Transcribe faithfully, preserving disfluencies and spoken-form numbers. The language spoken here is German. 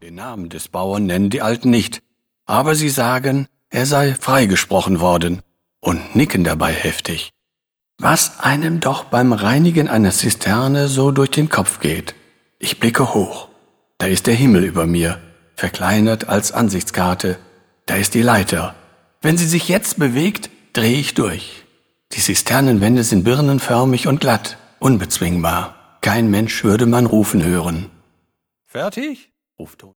Den Namen des Bauern nennen die Alten nicht, aber sie sagen, er sei freigesprochen worden und nicken dabei heftig. Was einem doch beim Reinigen einer Zisterne so durch den Kopf geht. Ich blicke hoch. Da ist der Himmel über mir, verkleinert als Ansichtskarte. Da ist die Leiter. Wenn sie sich jetzt bewegt, drehe ich durch. Die Zisternenwände sind birnenförmig und glatt, unbezwingbar. Kein Mensch würde man rufen hören. Fertig? Ruft